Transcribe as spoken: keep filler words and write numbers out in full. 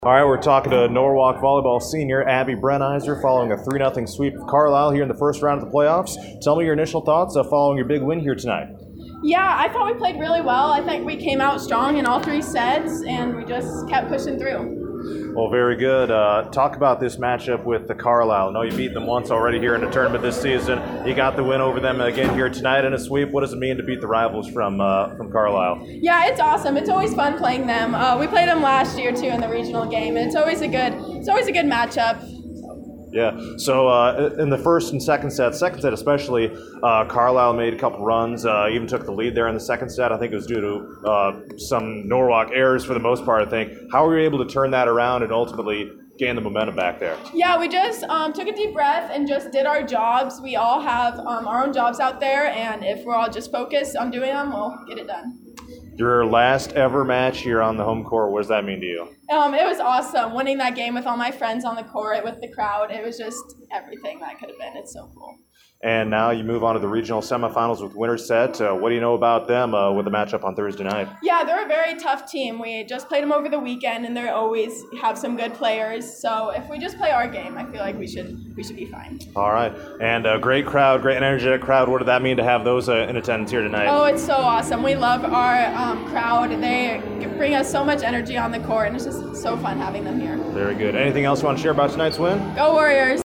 All right, we're talking to Norwalk volleyball senior Abby Brenizer following a three nothing sweep of Carlisle here in the first round of the playoffs. Tell me your initial thoughts uh, following your big win here tonight. Yeah, I thought we played really well. I think we came out strong in all three sets, and we just kept pushing through. Well, very good. Uh, talk about this matchup with the Carlisle. I know you beat them once already here in the tournament this season. You got the win over them again here tonight in a sweep. What does it mean to beat the rivals from uh, from Carlisle? Yeah, it's awesome. It's always fun playing them. Uh, we played them last year too in the regional game, and it's always a good it's always a good matchup. Yeah, so uh, in the first and second set, second set especially, uh, Carlisle made a couple runs, uh, even took the lead there in the second set. I think it was due to uh, some Norwalk errors for the most part, I think. How were you able to turn that around and ultimately gain the momentum back there? Yeah, we just um, took a deep breath and just did our jobs. We all have um, our own jobs out there, and if we're all just focused on doing them, we'll get it done. Your last ever match here on the home court, what does that mean to you? Um, it was awesome. Winning that game with all my friends on the court, with the crowd, it was just everything that could have been. It's so cool. And now you move on to the regional semifinals with Winterset. Uh, what do you know about them uh, with the matchup on Thursday night? Yeah, they're a very tough team. We just played them over the weekend, and they always have some good players. So if we just play our game, I feel like we should we should be fine. All right. And a great crowd, great energetic crowd. What did that mean to have those uh, in attendance here tonight? Oh, it's so awesome. We love our um, crowd. They bring us so much energy on the court, and it's just so fun having them here. Very good. Anything else you want to share about tonight's win? Go Warriors!